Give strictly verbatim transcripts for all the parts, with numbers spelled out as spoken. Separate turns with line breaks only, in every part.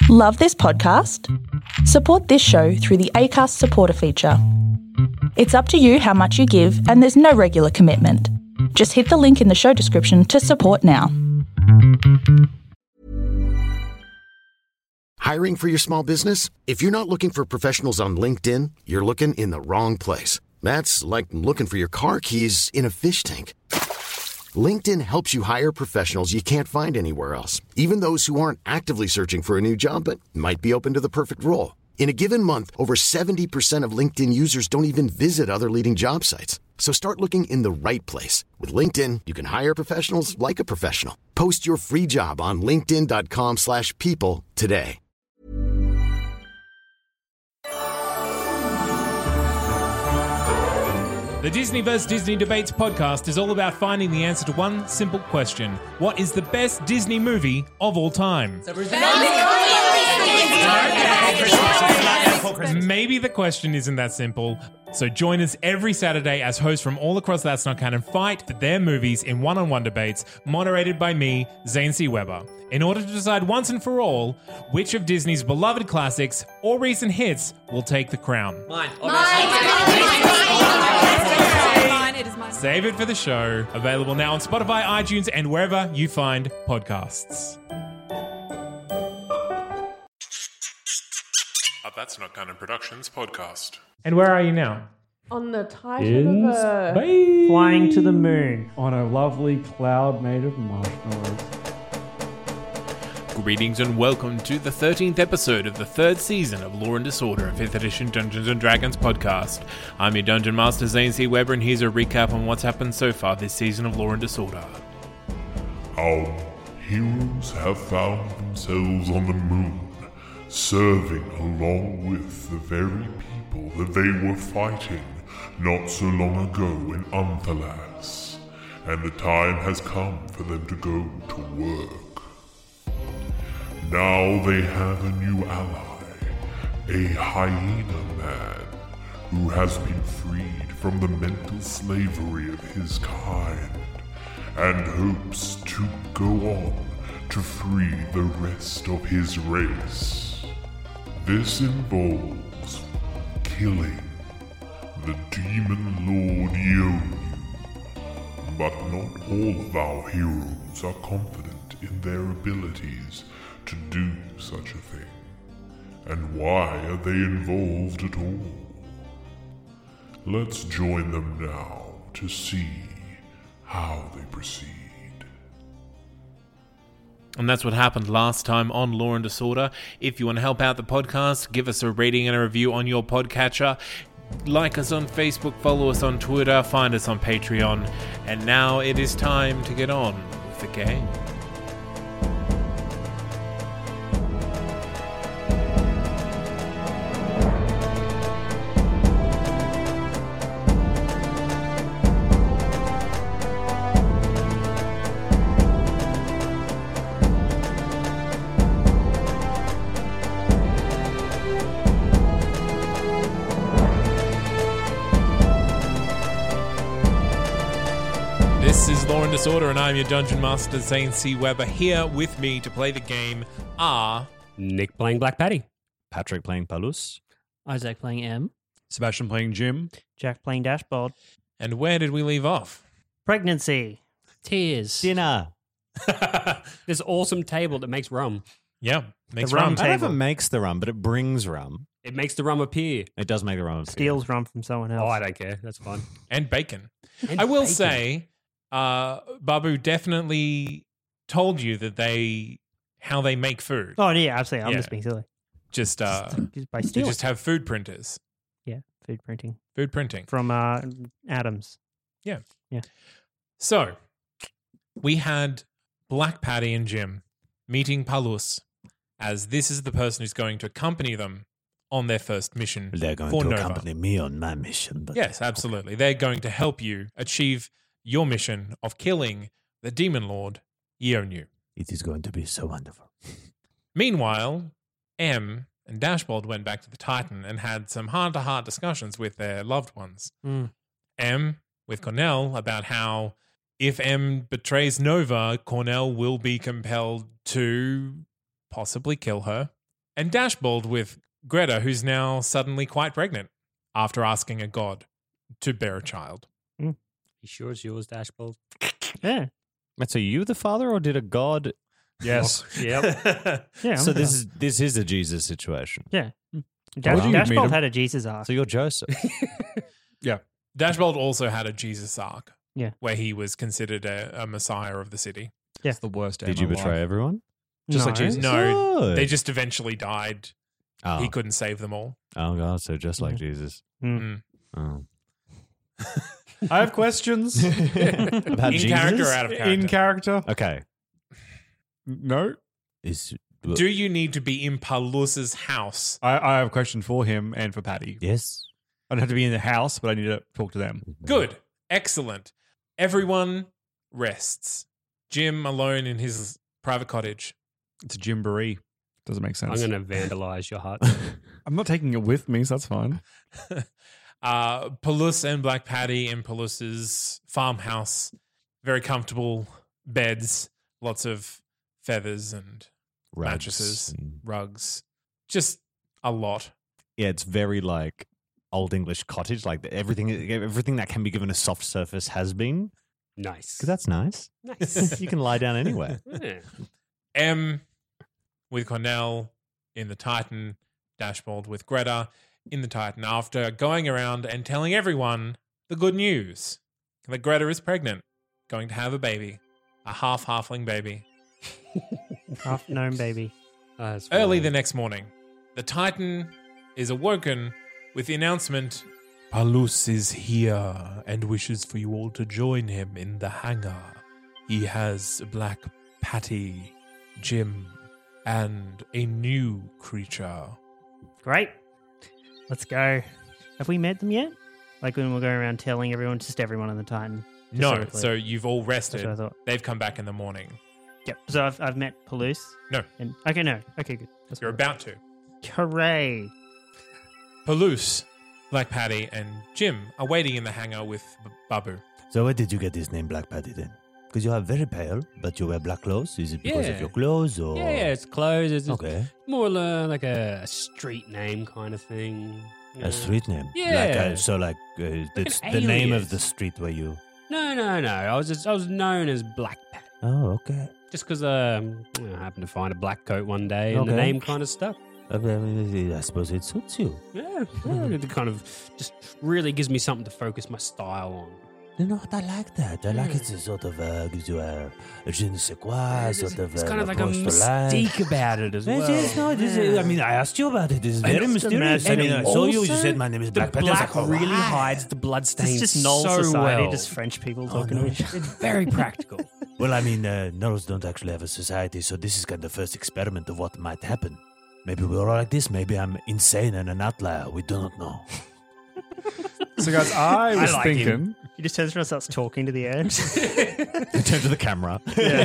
Love this podcast? Support this show through the Acast supporter feature. It's up to you how much you give, and there's no regular commitment. Just hit the link in the show description to support now.
Hiring for your small business? If you're not looking for professionals on LinkedIn, you're looking in the wrong place. That's like looking for your car keys in a fish tank. LinkedIn helps you hire professionals you can't find anywhere else, even those who aren't actively searching for a new job but might be open to the perfect role. In a given month, over seventy percent of LinkedIn users don't even visit other leading job sites. So start looking in the right place. With LinkedIn, you can hire professionals like a professional. Post your free job on linkedin.com slash people today.
The Disney versus. Disney Debates podcast is all about finding the answer to one simple question. What is the best Disney movie of all time? Maybe the question isn't that simple. So join us every Saturday as hosts from all across That's Not Canon fight for their movies in one-on-one debates moderated by me, Zane C. Weber, in order to decide once and for all which of Disney's beloved classics or recent hits will take the crown.
Mine.
Mine. It is mine.
Save it for the show. Available now on Spotify, iTunes, and wherever you find podcasts.
A That's Not Canon Productions podcast.
And where are you now?
On the Titan of a...
Bye.
Flying to the moon on a lovely cloud made of marshmallows.
Greetings and welcome to the thirteenth episode of the third season of Law and Disorder, a fifth edition Dungeons and Dragons podcast. I'm your Dungeon Master, Zane C. Weber, and here's a recap on what's happened so far this season of Law and Disorder.
Our heroes have found themselves on the moon, serving along with the very people that they were fighting not so long ago in Unthalas, and the time has come for them to go to work. Now they have a new ally, a hyena man, who has been freed from the mental slavery of his kind, and hopes to go on to free the rest of his race. This involves killing the Demon Lord Yonu, but not all of our heroes are confident in their abilities to do such a thing. And why are they involved at all? Let's join them now to see how they proceed.
And that's what happened last time on Law and Disorder. If you want to help out the podcast, give us a rating and a review on your podcatcher. Like us on Facebook, follow us on Twitter, find us on Patreon. And now it is time to get on with the game. This is Law and Disorder, and I'm your Dungeon Master, Zane C. Weber. Here with me to play the game are...
Nick playing Black Patty.
Patrick playing Palus.
Isaac playing M.
Sebastian playing Jim.
Jack playing Dashboard.
And where did we leave off?
Pregnancy.
Tears.
Dinner.
This awesome table that makes rum.
Yeah, makes
The rum
rum.
I don't know if it
Table.
makes the rum, but it brings rum.
It makes the rum appear.
It does make the rum. appear.
Steals rum from someone else.
Oh, I don't care. That's fine.
And bacon.
And
I will
bacon.
say, uh, Babu definitely told you that they... how they make food.
Oh, yeah, absolutely. I'm
Yeah.
just being silly.
Just, uh...
Just by
they
stealing.
just have food printers.
Yeah, food printing.
Food printing.
From uh, Adams.
So, we had Black Patty and Jim meeting Palus, as this is the person who's going to accompany them on their first mission
They're going
for
to
Nova.
accompany me on my mission. But
Yes, absolutely. They're going to help you achieve your mission of killing the Demon Lord, Yonu.
It is going to be so wonderful.
Meanwhile, M and Dashboard went back to the Titan and had some heart-to-heart discussions with their loved ones.
Mm.
M with Cornell about how if M betrays Nova, Cornell will be compelled to possibly kill her. And Dashbold with Greta, who's now suddenly quite pregnant after asking a god to bear a child.
You sure it's yours, Dashbold?
Yeah.
Wait, so you the father, or did a god?
Yes.
Yep.
Yeah.
So
I'm
this
down.
is this is a Jesus situation.
Yeah.
Would
Dash,
you meet
Dashbold
him?
had a Jesus arc.
So you're Joseph.
Yeah.
Dashbold also had a Jesus arc.
Yeah.
Where he was considered a, a messiah of the city.
Yeah.
It's the worst day
Did
of
you
my
betray
life.
everyone?
Just
no.
like Jesus.
No,
Good.
they just eventually died.
Oh.
He couldn't save them all.
Oh god, so just like
Mhm.
Jesus.
Mm.
Oh.
I have questions.
About
In
Jesus?
character or out of character?
In character.
Okay.
No.
Is
Do you need to be in Palus's house?
I, I have a question for him and for Patty.
yes.
I don't have to be in the house, but I need to talk to them.
Good. Excellent. Everyone rests. Jim alone in his private cottage.
It's a Gymboree. Doesn't make sense.
I'm going to vandalize your hut.
I'm not taking it with me, so that's fine.
uh, Palus and Black Patty in Palus's farmhouse. Very comfortable beds. Lots of feathers and
Rugs
mattresses,
and-
rugs. Just a lot.
Yeah, it's very like old English cottage. Like everything, everything that can be given a soft surface has been.
Nice.
Because that's nice.
Nice.
You can lie down anywhere.
Yeah.
M with Cornell in the Titan, Dashbold with Greta in the Titan after going around and telling everyone the good news that Greta is pregnant, going to have a baby, a half halfling baby.
Half gnome baby.
Uh, that's
Early
fine.
the next morning, the Titan is awoken with the announcement Palus is here and wishes for you all to join him in the hangar. He has Black Patty, Jim, and a new creature.
Great. Let's go. Have we met them yet? Like when we're going around telling everyone, just everyone on the Titan. Just
No,
we're clear.
so you've all
That's
rested.
what I thought.
They've come back in the morning.
Yep. So I've, I've met Palus.
No.
And, okay, no. Okay, good. That's
You're
fine.
about to.
Hooray.
Palus, Black Patty, and Jim are waiting in the hangar with B- Babu.
So where did you get this name Black Patty then? Because you are very pale, but you wear black clothes. Is it because
Yeah.
of your clothes or?
Yeah, yeah, it's clothes. It's it's
Okay.
more uh, like a street name kind of thing. you know.
A street name.
Yeah.
Like, uh, so like uh, it's
an
the name of
alias.
the street where you.
No, no, no. I was just I was known as Black Pat.
Oh, okay.
Just because um, I happened to find a black coat one day and the
Okay.
name kind of stuck.
Okay, I, mean, I suppose it suits you.
Yeah, yeah, it kind of just really gives me something to focus my style on.
You know what? I like that. I like it. It sort of uh, gives you a, a je ne sais quoi, sort of
It's
uh,
kind of like a
approach to life.
mystique about it as
Yes,
well.
yes, no, it is, I mean, I asked you about it. It is very
it's
mysterious. I
and
mean, I saw you. You
also
said my name is Black
The
Patty. I was
black
like, oh,
really
wow.
hides the bloodstains
It's just Null
so
society,
well.
just French people
Oh,
talking
no.
to each other.
It's very practical.
Well, I mean, uh, Nulls don't actually have a society, so this is kind of the first experiment of what might happen. Maybe we're all like this. Maybe I'm insane and an outlier. We do not know.
So, guys, I was
like
thinking.
him. He just turns around and starts talking to the air.
Turn to the camera.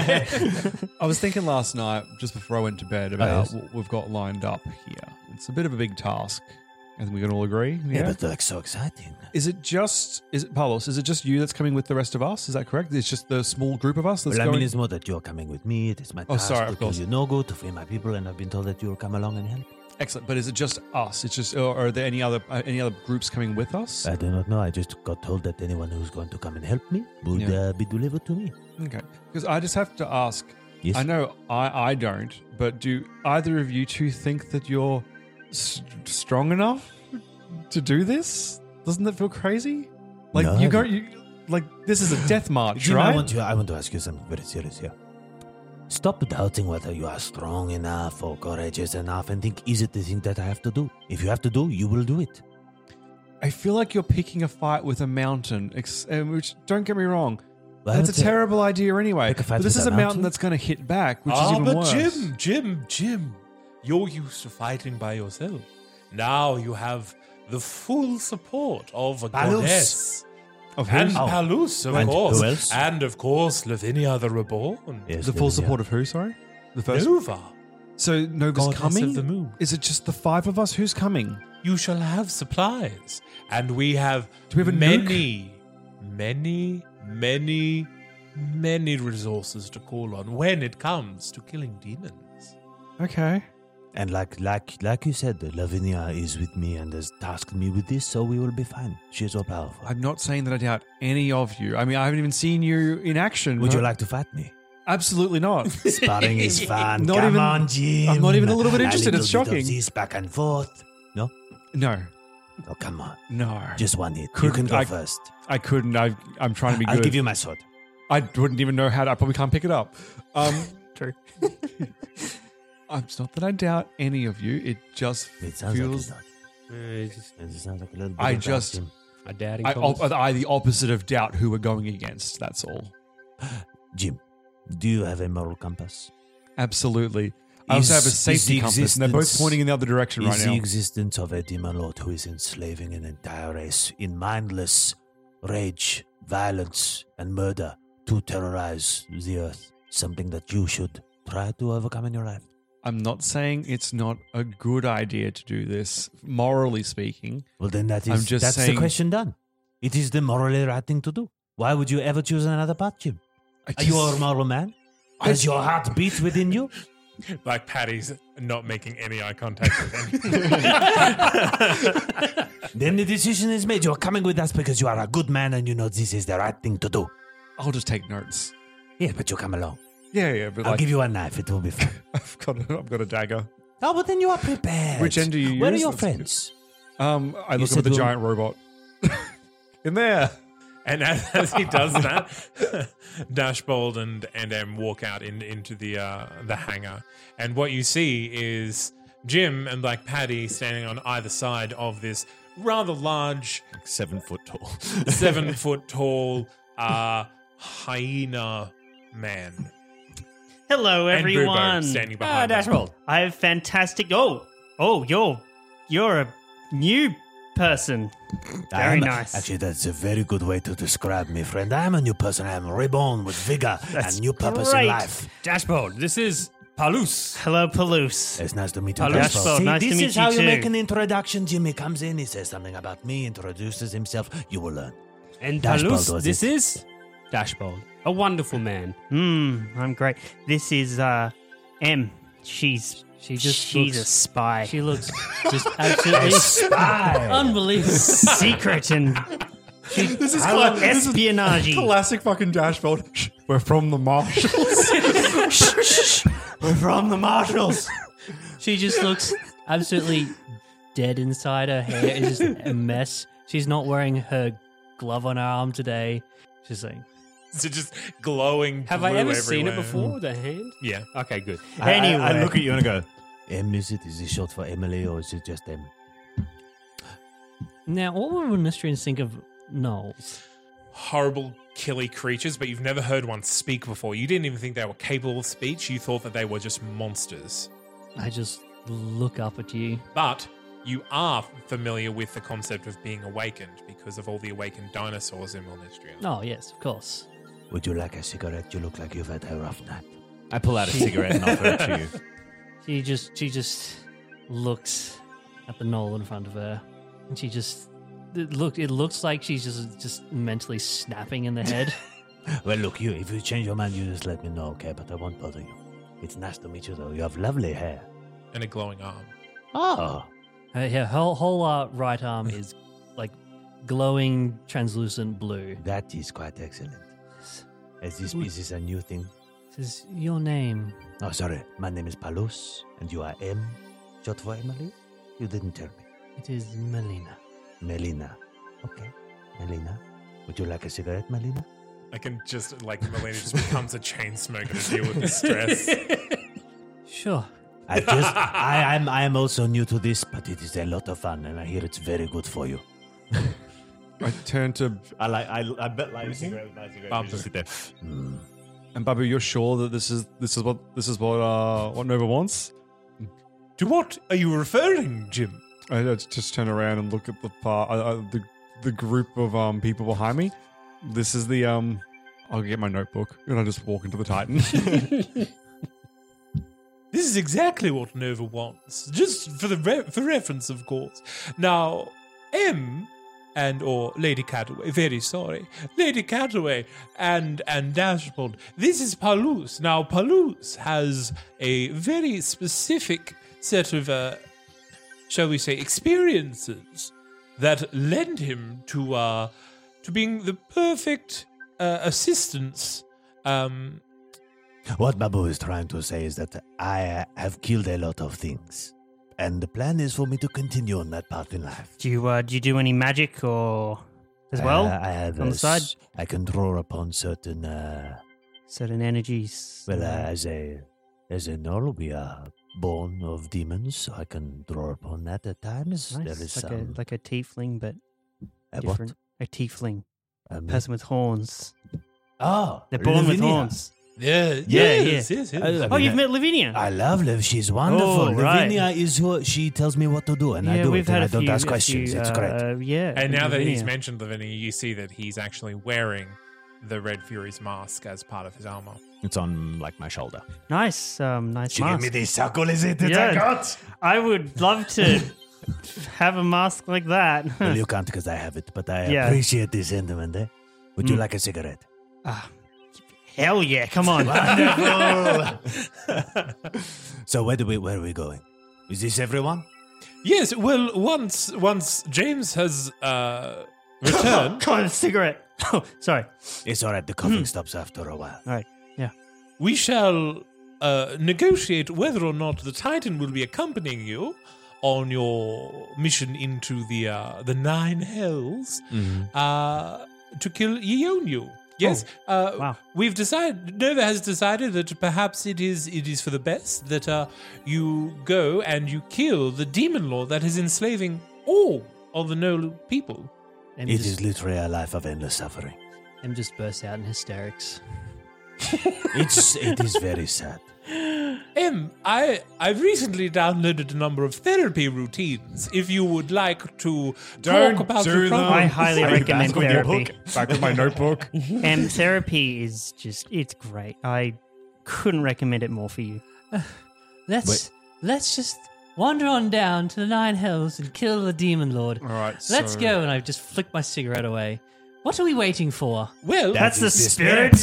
I was thinking last night, just before I went to bed, about
yes.
what we've got lined up here. It's a bit of a big task. I think we can all agree. Yeah.
Yeah, but they're like so exciting.
Is it just, is it, Paulus, is it just you that's coming with the rest of us? Is that correct? It's just the small group of us that's
Well, I
going?
mean, it's more that you're coming with me. It is my
Oh,
task
sorry,
to
of
do
course.
you no good, to free my people, and I've been told that you'll come along and help.
Excellent. But is it just us? It's just, or are there any other uh, any other groups coming with us?
I do not know. I just got told that anyone who's going to come and help me would
Yeah.
uh, be delivered to me.
Okay. Because I just have to ask,
Yes.
I know I, I don't, but do either of you two think that you're s- strong enough to do this? Doesn't that feel crazy? Like
No.
you go, you like this is a death march,
Jim,
right?
I want you. I want to ask you something very serious here. Stop doubting whether you are strong enough or courageous enough, and think: is it the thing that I have to do? If you have to do, you will do it.
I feel like you're picking a fight with a mountain. Ex- uh, which, don't get me wrong,
Well,
that's a
it's a-
terrible idea anyway.
Pick a fight
But this
with
is
a
a mountain
mountain?
that's going to hit back, which is
ah,
even
but
worse.
Jim, Jim, Jim, you're used to fighting by yourself. Now you have the full support of a
Palus.
goddess.
Of
And
who's-
Oh.
Palus, of
And
course.
who else?
And of course, Lavinia the Reborn.
Yes,
the full
then, yeah.
support of who? Sorry, the first.
Nova,
So Nova's
goddess
coming.
of the moon.
Is it just the five of us? Who's coming?
You shall have supplies. And we have,
Do we have a
many, many, many, many resources to call on when it comes to killing demons.
Okay.
And like like like you said, Lavinia is with me and has tasked me with this, so we will be fine. She is all powerful.
I'm not saying that I doubt any of you. I mean, I haven't even seen you in action.
Would you like to fight me?
Absolutely not.
Sparring is fun.
Not
Come
even-
on, Jim.
I'm not even a little bit interested.
A
It's
little bit
shocking.
of this back and forth. No?
No.
Oh, come on.
No.
Just one hit.
Couldn't-
you can go
I-
first.
I couldn't. I, I'm trying to be good.
I'll give you my sword.
I wouldn't even know how to. I probably can't pick it up. Um,
True.
it's not that I doubt any of you. It just
It sounds
feels.
like
Uh, it's just
it does. It sounds like a little bit
I
of
just-
doubt, Jim.
a doubting
I,
Thomas.
op- I the opposite of doubt who we're going against. That's all.
Jim, do you have a moral compass?
Absolutely. I also have a
Is- is
safety
the
compass, and they're both
existence-
pointing in the other direction right
Is
now.
the existence of a demon lord who is enslaving an entire race in mindless rage, violence, and murder to terrorize the earth something that you should try to overcome in your life?
I'm not saying it's not a good idea to do this, morally speaking.
Well, then that is
I'm just
that's
saying-
the question done. It is the morally right thing to do. Why would you ever choose another path, Jim?
I
Are you
just-
a moral man? Does your heart beat within you?
Like Patty's not making any eye contact with him.
Then the decision is made. You're coming with us because you are a good man and you know this is the right thing to do.
I'll just take notes.
Yeah, but you come along.
Yeah, yeah, but
I'll
like,
give you a knife. It will be fun.
I've got, a, I've got a dagger.
Oh, but then you are prepared.
Which end do you
Where are
use?
your
That's
friends?
Um, I
You
look up
said
at the
we'll-
giant robot in there.
And as, as he does that, Dashbold and and Em walk out in, into the uh, the hangar, and what you see is Jim and Black Paddy standing on either side of this rather large,
Seven foot tall.
seven foot tall uh, hyena man.
Hello,
And Boobo
everyone.
standing
Ah,
behind them.
Dashbold. I have fantastic. Oh, oh, you're you're a new person.
I
Very
am-
nice.
Actually, that's a very good way to describe me, friend. I am a new person. I am reborn with vigor
That's
and new purpose
great.
in life.
Dashboard, this is Palus.
Hello, Palouse.
It's nice to meet you.
Hello,
Dashbold.
Dashbold.
See,
Nice to
this
meet
is
you
how you
too.
make an introduction. Jimmy comes in, he says something about me, introduces himself. You will learn.
And
Dashbold
Palus,
was
this
it.
is Dashbold, a wonderful man.
Hmm, I'm great. This is uh, M. She's
She just
she's a
looks-
spy.
She looks just absolutely
Spy.
unbelievable.
secret and
This is,
I love espionage.
classic fucking Dashbold. Shh, we're from the Marshals.
We're from the Marshals.
She just looks absolutely dead inside. Her hair is just a mess. She's not wearing her glove on her arm today. She's like,
So just glowing.
have I
blue
ever seen it
everywhere.
before? The hand?
Yeah.
Okay, good.
I- I-
Anyway.
I, look at you and I go, M, is it? Is it short for Emily or is it just M?
Now, what would Mystrians think of Knowles?
Horrible, killy creatures, but you've never heard one speak before. You didn't even think they were capable of speech. You thought that they were just monsters.
I just look up at you.
But you are familiar with the concept of being awakened because of all the awakened dinosaurs in Milnistria.
Oh, yes, of course.
Would you like a cigarette? You look like you've had a rough night.
I pull out a cigarette and offer it to you.
She just she just looks at the knoll in front of her, and she just it look. It looks like she's just just mentally snapping in the head.
Well, look, you. If you change your mind, you just let me know, okay? But I won't bother you. It's nice to meet you, though. You have lovely hair.
And a glowing arm.
Oh,
Her, her whole, whole uh, right arm is like glowing, translucent blue.
that is quite excellent. Is this, is this a new thing?
This is your name.
Oh, sorry. My name is Palus, and you are M. Short for Emily? You didn't tell me.
It is Melina.
Melina. Okay. Melina. Would you like a cigarette, Melina?
I can just, like, Melina just becomes a chain smoker to deal with the stress.
Sure.
I just, I am, I am also new to this, but it is a lot of fun, and I hear it's very good for you.
I turn to
I like. I, I bet like a cigarette with my cigarette.
Babu.
You just sit there.
and Babu. You're sure that this is this is what this is what uh, what Nova wants?
To what are you referring, Jim?
I I just turn around and look at the par- uh, uh, the the group of um people behind me. This is the um. I'll get my notebook and I just walk into the Titan.
This is exactly what Nova wants, just for the re- for reference, of course. Now, M and or Lady Cataway, very sorry, Lady Cataway and and Dashbold. This is Palus. Now, Palus has a very specific set of, uh, shall we say, experiences that lend him to uh, to being the perfect uh, assistance. Um,
What Babu is trying to say is that I uh, have killed a lot of things, and the plan is for me to continue on that path in life.
Do you uh, do you do any magic or as well
Uh, I have
on
a
the side?
s- I can draw upon certain. Uh,
Certain energies.
well, uh, as a as a Null, we are born of demons, so I can draw upon that at times.
Nice.
There is
like
some.
a like a tiefling, but
a what?
different. A tiefling,
Um,
person with horns.
Oh,
They're born with
Lavinia.
horns.
yeah,
Yeah,
yes,
yeah.
yes, yes.
I- I
Oh,
mean,
you've
I-
met Lavinia.
I love Liv. She's wonderful.
Oh, right.
Lavinia is who she tells me what to do, and I
yeah,
do
we've
it.
had
And
a
I don't
few,
ask
a
questions.
few,
It's great.
uh, yeah.
And now that he's
Lavinia.
mentioned Lavinia, you see that he's actually wearing the Red Fury's mask as part of his armor.
It's on like my shoulder.
Nice, um, nice
She
mask.
gave me this circle, is it? It's
Yeah.
a cut.
I would love to have a mask like that.
Well, you can't because I have it, but I
Yeah.
appreciate the sentiment. Eh? Would you
Mm.
like a cigarette?
Ah, hell yeah! Come on.
So where do we where are we going? Is this everyone?
Yes, well, once once James has uh, returned,
Come on, a cigarette. Oh, sorry.
It's all right. The coughing stops after a while.
All right. Yeah.
we shall uh, negotiate whether or not the Titan will be accompanying you on your mission into the uh, the Nine Hells uh, to kill Yeonyu. Yes, uh,
wow.
we've decided. Nova has decided that perhaps it is it is for the best that uh, you go and you kill the demon lord that is enslaving all of the Nolu people.
M
It
just,
is literally a life of endless suffering.
M just bursts out in hysterics.
It's it is very sad.
Em, I I've recently downloaded a number of therapy routines. If you would like to
Don't
talk about
do
your
them.
problem,
I highly
Are you
recommend
back on your
therapy.
book? Back with my notebook.
And therapy is just, it's great. I couldn't recommend it more for you.
Let's let's just wander on down to the Nine Hells and kill the Demon Lord.
All right.
Let's
so-
go. And I just flick my cigarette away. What are we waiting for?
well,
That's the
is the
spirit.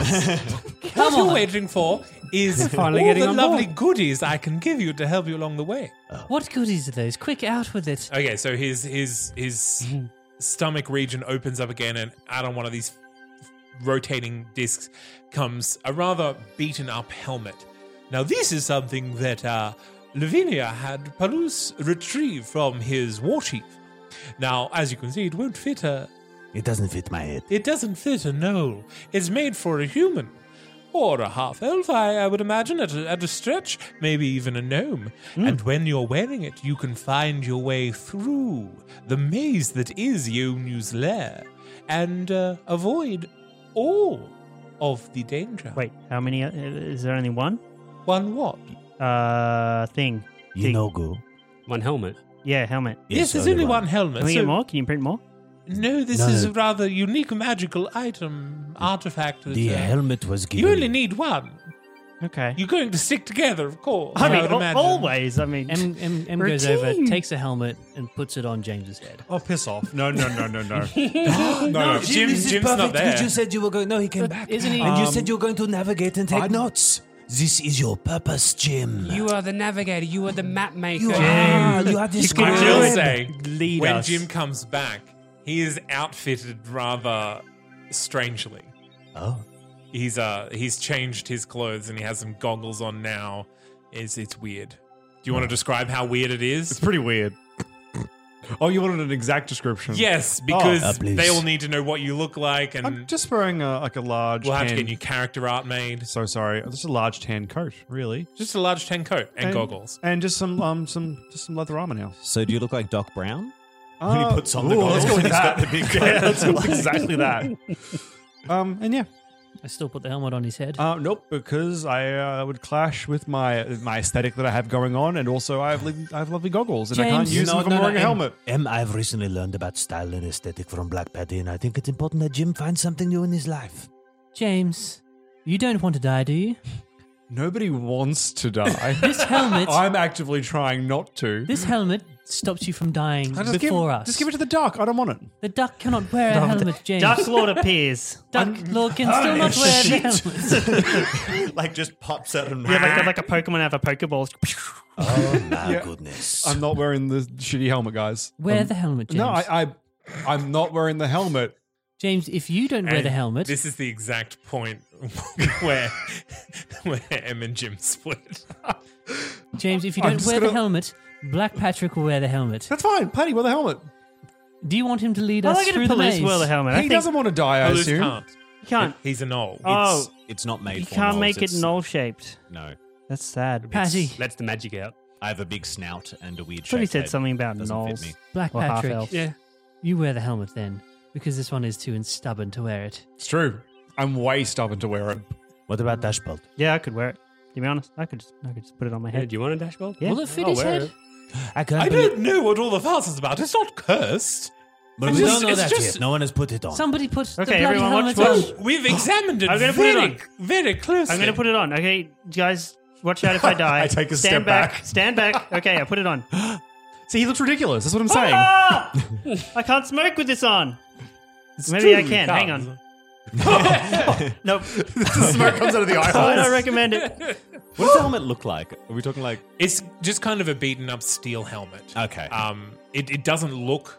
what
Come
you're
on.
waiting for is
Finally
all
getting
the
on
lovely
board.
goodies I can give you to help you along the way.
What goodies are those? Quick, out with it.
Okay, so his his his stomach region opens up again, and out on one of these rotating discs comes a rather beaten up helmet. Now, this is something that uh, Lavinia had Palus retrieve from his war chief. Now, as you can see, it won't fit a.
It doesn't fit my head.
It doesn't fit a gnoll. It's made for a human. Or a half elf, I, I would imagine, at a, at a stretch, maybe even a gnome. And when you're wearing it, you can find your way through the maze that is Yeonyu's lair and uh, avoid all of the danger.
Wait, how many? Uh, is there only one?
One what?
Uh, thing.
You
Thing.
know, go.
One helmet.
Yeah, helmet.
Yes, there's only one helmet.
Can we
so-
get more? Can you print more?
No, this
No,
is
no.
a rather unique magical item, artifact. That,
The
uh,
helmet was given.
You only need one.
Okay.
You're going to stick together, of course.
I mean,
would
al-
imagine.
always. I mean,
M, M, M
We're a
goes over,
team.
takes a helmet, and puts it on James's head.
Oh, piss off. No, no, no, no, no.
no, no, Jim,
this is
Jim's
perfect.
not there.
You said you were going. No, he came back.
Isn't he-
And you
Um,
said you were going to navigate and take
I'd-
notes. This is your purpose, Jim.
You are the navigator. You are the map maker.
You are. You are this
I
do
will
it.
say,
Lead
when
us.
Jim comes back, he is outfitted rather strangely.
Oh.
He's uh he's changed his clothes and he has some goggles on now. It's it's weird. Do you want to describe how weird it
It's
is?
pretty weird. Oh, you wanted an exact description?
Yes, because
Uh, please.
they all need to know what you look like, and
I'm just wearing a, like a large.
we'll have to
tan-
get new character art made.
So sorry. Just a large tan coat, really,
Just a large tan coat and, goggles.
and just some um some just some leather armor now.
So do you look like Doc Brown?
When
he puts on the
let's
goggles
go with
and he's
that.
got the big
Yeah,
coat.
let's go with exactly that. Um, and yeah,
I still put the helmet on his head.
uh, nope, because I uh, would clash with my my aesthetic that I have going on, and also I have li- I have lovely goggles, and I can't
James.
use them if I'm wearing a helmet.
Em, I've recently learned about style and aesthetic from Black Patty, and I think it's important that Jim finds something new in his life.
James, you don't want to die, do you?
Nobody wants to die.
This helmet,
I'm actively trying not to.
this helmet stops you from dying
I just
before
give,
us.
Just give it to the duck. I don't want it.
the duck cannot wear a helmet, James.
Duck Lord appears.
Duck Lord can still not wear the helmet.
like just pops out and
Yeah, like, like a Pokemon have a Pokeball.
Oh my
Yeah.
goodness.
I'm not wearing the shitty helmet, guys.
Wear
Um,
the helmet, James.
No, I, I, I'm not wearing the helmet.
James, if you don't wear
And
the helmet,
This is the exact point where where Em and Jim split.
James, if you
I'm
don't
just
wear the
gonna-
helmet, Black Patrick will wear the helmet.
That's fine. Paddy, wear the helmet.
Do you want him to lead
I
us
like it
through
if
the
police
maze?
wear the helmet. I
He
think
doesn't want to die, I
Police
assume.
can't.
you can't.
He's a knoll.
Oh,
It's, it's not made
you
for
can't
gnolls,
make it
it's-
knoll shaped.
No.
That's sad.
Patty,
Lets the magic out.
I have a big snout and a weird
I thought he
shaped
said
head.
something about
Doesn't fit
knolls.
me.
Black
Or half
Patrick,
elf.
Yeah.
you wear the helmet then, because this one is too stubborn to wear it.
It's true. I'm way stubborn to wear it.
What about Dashbolt?
Yeah, I could wear it. To be honest, I could just, I could just put it on my
Yeah,
head.
do you want a dashboard?
Yeah.
Will it fit
I'll
his
wear
head?
it.
I can't
I
believe-
don't know what all the fuss is about. It's not cursed.
But
It's
we
just-
don't know
it's
that
just-
yet. No one has put it on.
Somebody put the
Okay,
bloody
everyone
helmet
watch-
on.
watch.
We've examined it
I'm gonna put it
very,
on.
very closely.
I'm going to put it on. Okay, guys, watch out if I die.
I take a
Stand
step back.
Stand back. Okay, I put it on.
See, he looks ridiculous. That's what I'm saying.
Ah! I can't smoke with this on. Maybe
true,
I
you
can.
can't.
Hang on. Nope.
the smoke comes out of the eye
I don't
holes.
recommend it.
What does the helmet look like? Are we talking like...
It's just kind of a beaten up steel helmet.
Okay.
Um, it, it doesn't look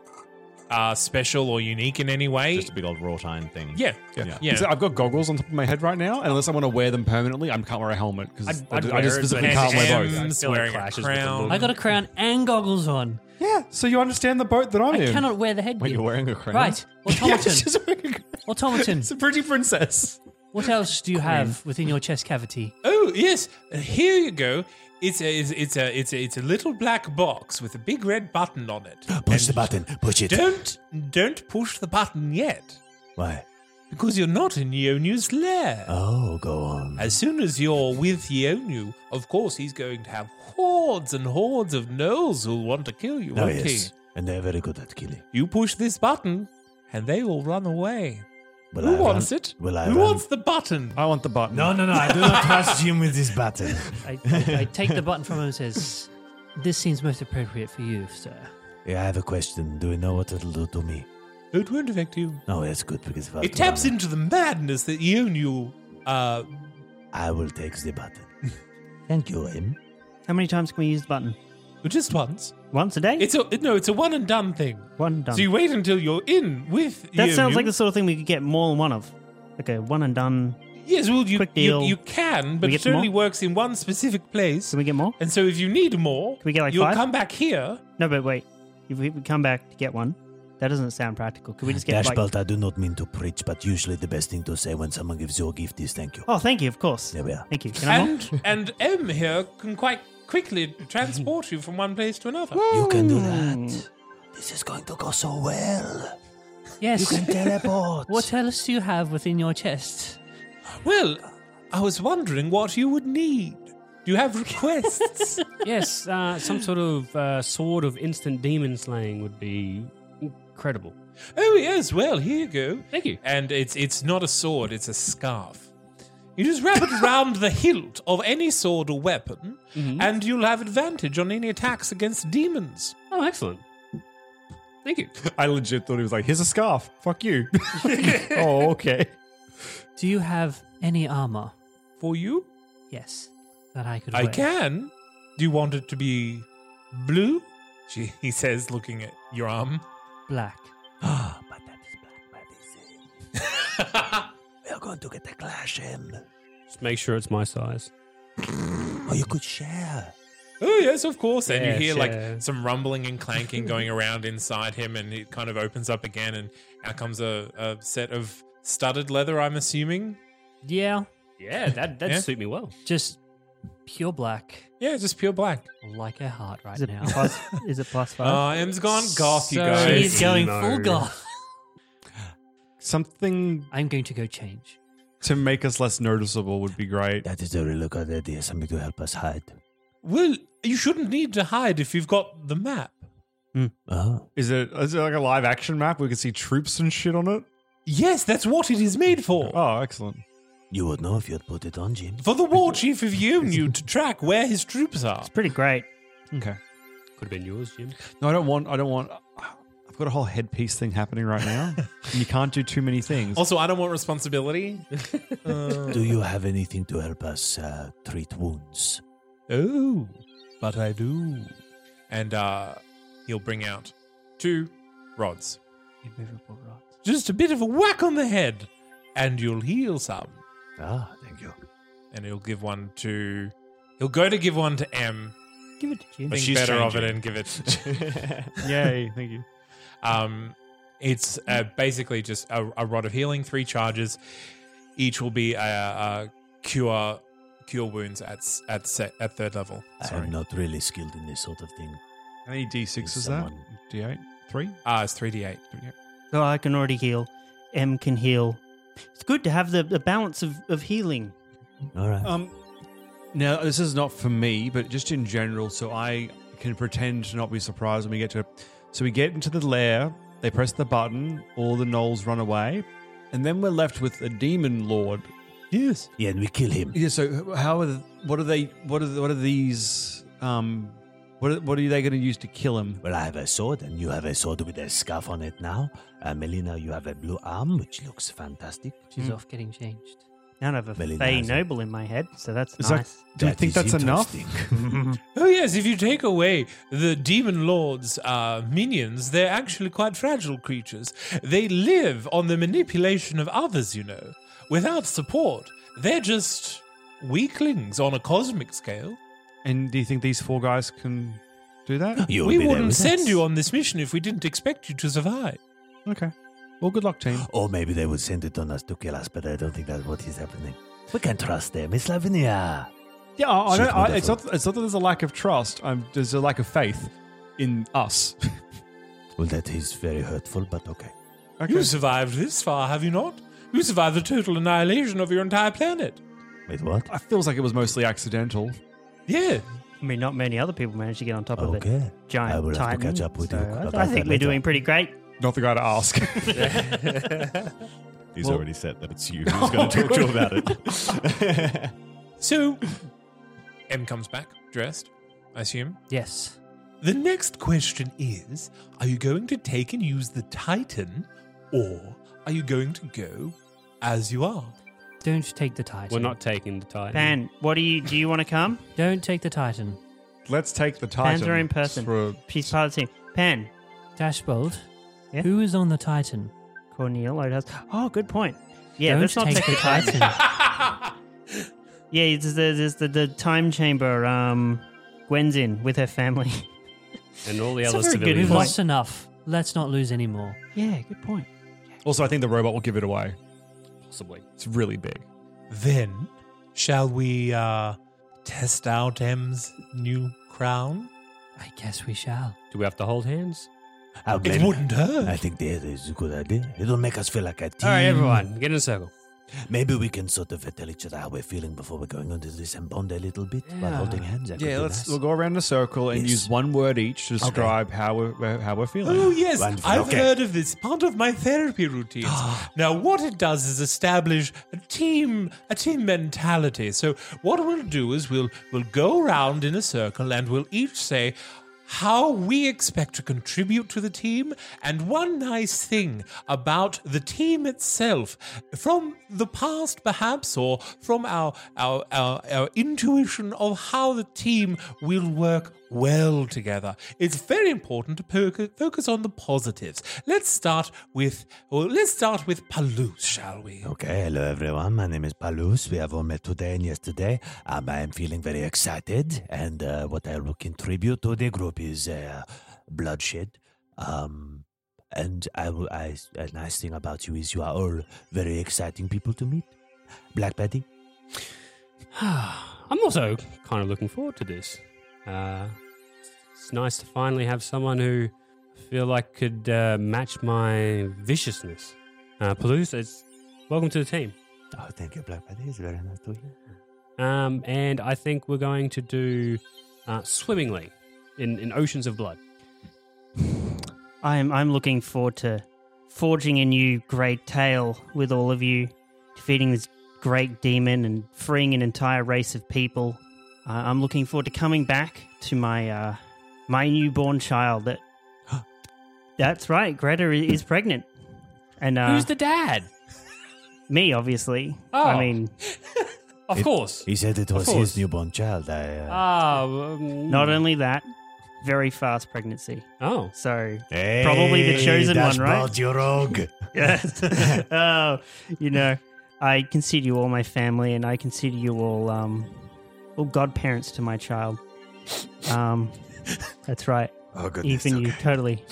uh, special or unique in any way.
Just a big old wrought iron thing.
yeah,
Yeah.
yeah. yeah.
So I've got goggles on top of my head right now, and unless I want to wear them permanently, I can't wear a helmet because
I'd-
I,
I'd
just- I
wear
just
it,
physically
but
can't wear
M's
both.
I feel like
wearing a
clashes with the
crown.
look.
I got a crown and goggles on.
Yeah, so you understand the boat that I'm
I
in.
cannot wear the headgear.
Wait, you're wearing a crown?
Right.
Yeah,
Automaton.
she's wearing a-
Automaton.
It's a pretty princess.
What else do you have within your chest cavity?
Oh yes, uh, here you go. It's a it's, it's a it's a it's a little black box with a big red button on it.
Push
And
the button. Push it.
Don't don't push the button yet,
Why?
because you're not in Yonu's lair.
Oh, go on.
As soon as you're with Yonu, of course he's going to have hordes and hordes of gnolls who'll want to kill you,
Oh,
won't
yes.
he?
And they're very good at killing.
You push this button, and they will run away.
Will
Who
I
wants
run-
it?
Will I
Who
run?
wants the button?
I want the button.
No, no, no. I do not trust Jim with this button.
I, I, I take the button from him and says, "This seems most appropriate for you, sir."
Yeah, I have a question. Do you know what it'll do to me?
It won't affect you.
No, that's good because if I have
It
to
taps
run,
into the madness that Yonu uh,
I will take the button. Thank you, Em.
How many times can we use the button?
just once.
Once a day?
It's a no, it's a one and done thing.
one done.
So you wait until you're in with.
that sounds
Yonu.
like the sort of thing we could get more than one of. Like a one and done.
Yes, well, you
quick
you,
deal.
you can, but
we
it
get
only
more?
works in one specific place.
Can we get more?
And so if you need more,
Can we get like
you'll
five?
come back here.
No, but wait. If we we come back to get one, that doesn't sound practical. Could we just get like?
Dashbolt, I do not mean to preach, but usually the best thing to say when someone gives you a gift is thank you.
Oh, thank you. Of course.
There we are.
Thank you. Can I have more?
And and M here can quite quickly transport you from one place to another.
You can do that. This is going to go so well.
Yes.
You can teleport.
What else do you have within your chest?
Well, I was wondering what you would need. Do you have requests?
Yes, uh, some sort of uh, sword of instant demon slaying would be incredible.
Oh yes, well here you go.
Thank you.
And it's it's not a sword; it's a scarf. You just wrap it around the hilt of any sword or weapon,
Mm-hmm.
and you'll have advantage on any attacks against demons.
Oh, excellent. Thank you.
I legit thought he was like, here's a scarf. Fuck you. Oh, okay.
Do you have any armor?
For you,
Yes, that I could
I
wear.
can. Do you want it to be blue? She, he says, looking at your arm.
Black.
Ah, but that is black medicine. We are going to get a clash, Em.
Just make sure it's my size.
Oh, you could share.
Oh yes, of course. And
Yeah,
you hear
sure.
like some rumbling and clanking going around inside him, and it kind of opens up again, and out comes a, a set of studded leather. I'm assuming.
Yeah,
Yeah, that that'd
Yeah.
suit me well.
just pure black,
Yeah, just pure black.
like a heart right
Is it
now.
plus? Is it plus five?
Oh, M's gone goth, you
So-
guys.
He's going
No.
full goth.
Something
I'm going to go change.
to make us less noticeable would be great.
That is a really good idea. Something to help us hide.
Well, you shouldn't need to hide if you've got the map.
Oh.
Is it, is it like a live action map? We can see troops and shit on it?
Yes, that's what it is made for.
Oh, excellent.
You would know if you had put it on, Jim.
For the war chief of Yonu to track where his troops are.
It's pretty great.
Okay.
Could have been yours, Jim.
No, I don't want, I don't want, I've got a whole headpiece thing happening right now. And you can't do too many things.
Also, I don't want responsibility. Uh,
Do you have anything to help us uh, treat wounds?
oh. but I do. And uh, he'll bring out two rods.
Immovable rods.
Just a bit of a whack on the head, and you'll heal some.
Ah, thank you.
And he'll give one to... He'll go to give one to M.
Give it to Jim.
Think
she's
better of it
changing.
and give it...
Yay, thank you.
Um, it's uh, basically just a, a rod of healing, three charges. Each will be a, a cure cure wounds at s- at se- at third level.
I
Sorry.
am not really skilled in this sort of thing.
How many D six is
Someone-
that? D eight? Three?
Ah, it's three d eight.
So I can already heal. M can heal. It's good to have the, the balance of, of healing.
All right.
Um, now, this is not for me, but just in general, so I can pretend to not be surprised when we get to... So we get into the lair, they press the button, all the gnolls run away, and then we're left with a demon lord.
Yes.
Yeah, and we kill him.
Yeah, so how are the, what are they, what are, the, what are these, um, what are, what are they going to use to kill him?
Well, I have a sword, and you have a sword with a scarf on it now. Uh, Melina, you have a blue arm, which looks fantastic.
She's
Mm.
off getting changed.
Now I have a
Very
Fey
nice.
Noble in my head, so that's
Is that-
nice.
Do you
That
think
is
that's enough?
interesting.
Oh yes, if you take away the demon lord's uh, minions, they're actually quite fragile creatures. They live on the manipulation of others, you know. Without support, they're just weaklings on a cosmic scale.
And do you think these four guys can do that?
You'll
we
be there
wouldn't
with
send
us.
you on this mission if we didn't expect you to survive.
Okay. Well, good luck, team.
Or maybe they would send it on us to kill us, but I don't think that's what is happening. We can trust them. It's Lavinia.
Yeah, I, I
She's
don't, I, it's,
wonderful.
not, it's not that there's a lack of trust. Um, there's a lack of faith in us.
Well, that is very hurtful, but okay.
Okay.
You survived this far, have you not? You survived the total annihilation of your entire planet.
Wait, what?
It feels like it was mostly accidental.
Yeah.
I mean, not many other people managed to get on top of
Okay.
it. Giant
I will have to
Titan.
catch up with
so
you
I-
about
I, think
that
we're
later.
doing pretty great.
Not the guy to ask.
He's
Well-
already said that it's you who's going to talk to him about it.
So, M comes back, dressed, I assume.
Yes.
The next question is, are you going to take and use the Titan, or are you going to go as you are?
Don't take the Titan.
We're not taking the Titan.
Pan, what do you do? You want to come?
Don't take the Titan.
Let's take the Titan.
Pan's her own person.
For,
She's part of the team. Pan,
Dashbolt.
Yeah?
Who is on the Titan?
Cornel, Oldhouse. Oh, good point. Yeah,
Don't
let's not
take
take the
the
Titan. Yeah, there's, there's, there's the, the time chamber. Um, Gwen's in with her family.
And all the
It's a
other
very good
civilians.
We've
point.
lost enough. Let's not lose any more.
Yeah, good point.
also, I think the robot will give it away.
Possibly.
It's really big.
Then, shall we uh, test out M's new crown?
I guess we shall.
Do we have to hold hands?
I'll
It
blame-
wouldn't hurt.
I think that is a good idea. It'll make us feel like a team.
All right, everyone, get in a circle.
Maybe we can sort of tell each other how we're feeling before we're going on to this and bond a little bit while
Yeah.
holding hands. That could
Yeah,
be
let's
nice.
we'll go around in a circle and
Yes.
use one word each to describe how we're how we're feeling.
Oh, yes,
Wonderful,
I've
okay.
heard of this. Part of my therapy routines. Now, what it does is establish a team, a team mentality. So, what we'll do is we'll we'll go around in a circle and we'll each say how we expect to contribute to the team, and one nice thing about the team itself from the past, perhaps, or from our our our, our intuition of how the team will work well together. It's very important to po- focus on the positives. Let's start with well, let's start with Palouse, shall we?
Okay, hello everyone. My name is Palus. We have all met today and yesterday. Um, I am feeling very excited, and uh, what I will contribute to the group is uh, bloodshed. Um, and I will. I, a nice thing about you is you are all very exciting people to meet. Black Betty.
I'm also kind of looking forward to this. Uh, it's nice to finally have someone who I feel like could uh, match my viciousness. Uh, Palouse, it's welcome to the team.
Oh, thank you, Black Betty. It's very nice to hear.
Um, and I think we're going to do uh, swimmingly in, in oceans of blood.
I'm I'm looking forward to forging a new great tale with all of you, defeating this great demon and freeing an entire race of people. Uh, I'm looking forward to coming back to my uh, my newborn child. That that's right, Greta i- is pregnant, and uh,
Who's the dad?
me, obviously.
Oh.
I mean,
Of
It-
course.
He said it
Of
was
course.
his newborn child. I, uh,
Ah, um,
Not only that, very fast pregnancy.
Oh.
So
Hey,
probably the chosen one, right?
dashboard, you rogue.
Yes. Oh, you know, I consider you all my family, and I consider you all, um, all godparents to my child. Um, that's right.
Oh, goodness.
Even you, totally.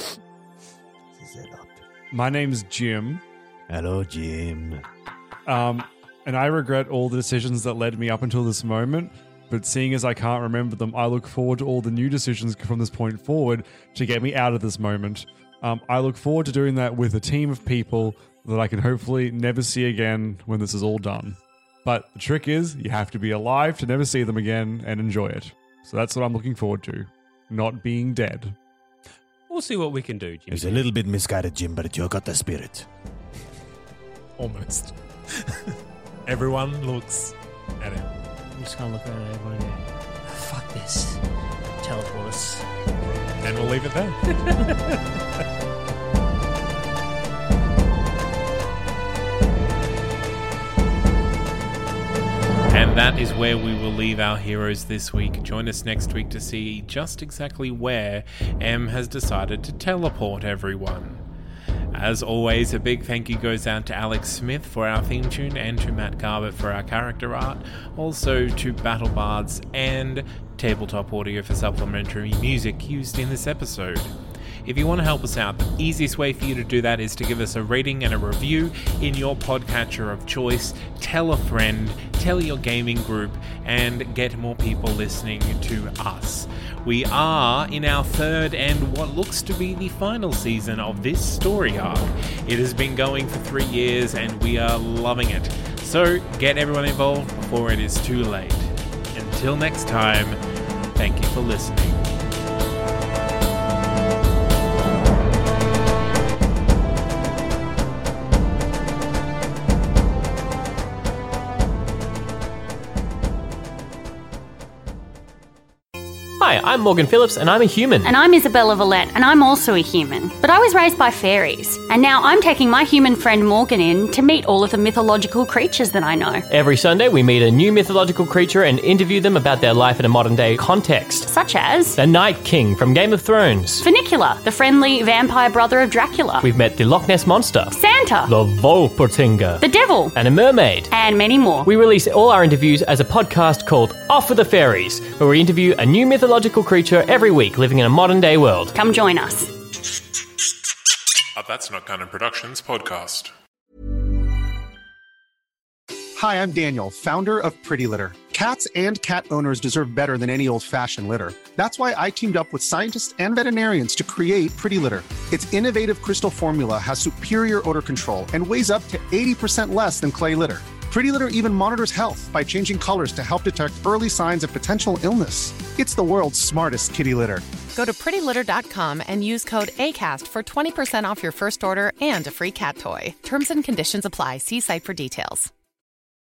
My name's Jim.
Hello, Jim.
Um, and I regret all the decisions that led me up until this moment. But seeing as I can't remember them, I look forward to all the new decisions from this point forward to get me out of this moment. Um, I look forward to doing that with a team of people that I can hopefully never see again when this is all done. But the trick is, you have to be alive to never see them again and enjoy it. So that's what I'm looking forward to. Not being dead.
We'll see what we can do, Jim.
It's a little bit misguided, Jim, but you got the spirit.
Almost. Everyone looks at him.
I'm just going to look at everyone and go, fuck this. Teleport us.
And we'll leave it there. And that is where we will leave our heroes this week. Join us next week to see just exactly where M has decided to teleport everyone. As always, a big thank you goes out to Alex Smith for our theme tune and to Matt Garbutt for our character art. Also to Battle Bards and Tabletop Audio for supplementary music used in this episode. If you want to help us out, the easiest way for you to do that is to give us a rating and a review in your podcatcher of choice. Tell a friend, tell your gaming group, and get more people listening to us. We are in our third and what looks to be the final season of this story arc. It has been going for three years and we are loving it. So get everyone involved before it is too late. Until next time, thank you for listening.
Hi, I'm Morgan Phillips and I'm a human.
And I'm Isabella Vallette, and I'm also a human. But I was raised by fairies, and now I'm taking my human friend Morgan in to meet all of the mythological creatures that I know.
Every Sunday we meet a new mythological creature and interview them about their life in a modern day context.
Such as
the Night King from Game of Thrones.
Funicula, the friendly vampire brother of Dracula.
We've met the Loch Ness Monster.
Santa.
The Volpertinger.
The Devil.
And a mermaid.
And many more.
We release all our interviews as a podcast called Off with the Fairies, where we interview a new mythological creature every week living in a modern day world.
Come join us.
A That's Not Canon Productions podcast.
Hi, I'm Daniel, founder of Pretty Litter. Cats and cat owners deserve better than any old-fashioned litter. That's why I teamed up with scientists and veterinarians to create Pretty Litter. Its innovative crystal formula has superior odor control and weighs up to eighty percent less than clay litter. Pretty Litter even monitors health by changing colors to help detect early signs of potential illness. It's the world's smartest kitty litter.
Go to pretty litter dot com and use code ACAST for twenty percent off your first order and a free cat toy. Terms and conditions apply. See site for details.